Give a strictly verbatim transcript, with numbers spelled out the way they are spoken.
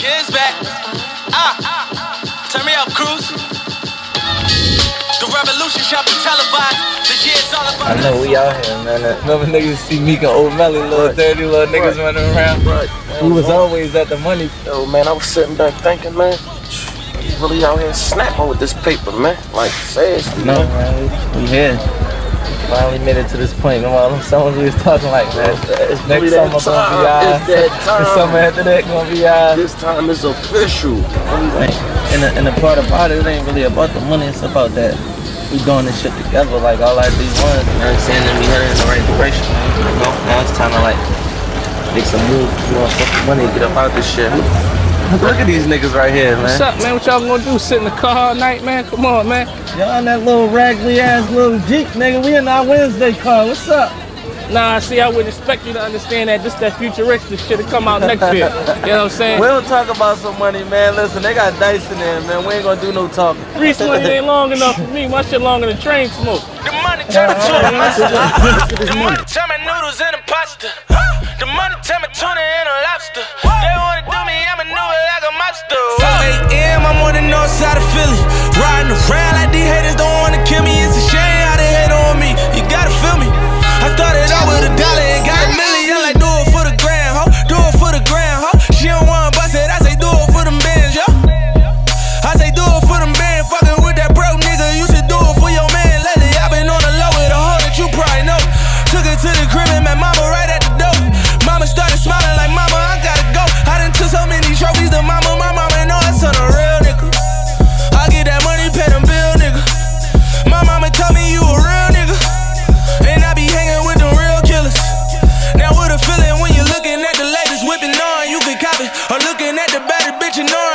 Kids back. Ah, turn me up, Cruz. The revolution shall be televised. This year's all about. I know we out here, man. Remember niggas see Meek and Old Melly, little right. dirty little niggas right. running around. Right. Man, we was man. always at the money. Yo, man, I was sitting back thinking, man, you really out here snapping with this paper, man. Like, seriously, no, man. man. We here. We finally made it to this point. Remember all them summers we was talking like, man, it's next summer time. gonna be ours. The summer after that gonna be ours. This time is official. And the, and the part about it, it ain't really about the money, it's about that we doing this shit together, like all I do one, you know what I'm saying, and we headed in the right direction, man. You know, now it's time to like make some moves, you want some money, get up out this shit. Look at these niggas right here, man. What's up, man? What y'all gonna do? Sit in the car all night, man? Come on, man. Y'all in that little raggedy ass little Jeep, nigga. We in our Wednesday car. What's up? Nah, see, I wouldn't expect you to understand that this that futuristic shit to come out next year. You know what I'm saying? We don't talk about some money, man. Listen, they got dice in there, man. We ain't gonna do no talking. Free money ain't long enough for me. My shit longer than train smoke. The money tell me tuna pasta. The money tell me noodles and a pasta. The money tell me tuna and a lobster. They wanna do me, I'ma know it like a mobster. four a m I'm on the north side of Philly. Riding around like these haters don't wanna kill me. It's a shame how they hate on me. You gotta feel me. I started out with a dollar and got a million. Like, do it for the gram, ho. Do it for the gram, ho. She don't wanna bust it, I say do it for them bands, yo. I say do it for them bands. Fucking with that broke nigga, you should do it for your man. Lately, I been on the low with a hoe that you probably know. Took it to the crib and met mama right at the door. Mama started smiling like, mama, I gotta go. I done took so many trophies to mama, my mama know it's on a real nigga. I get that money, pay them bill, nigga. My mama told me you a real nigga. And I be hanging with them real killers. Now what a feeling when you're looking at the latest whipping on, you can cop it. Or looking at the baddest bitch and knowing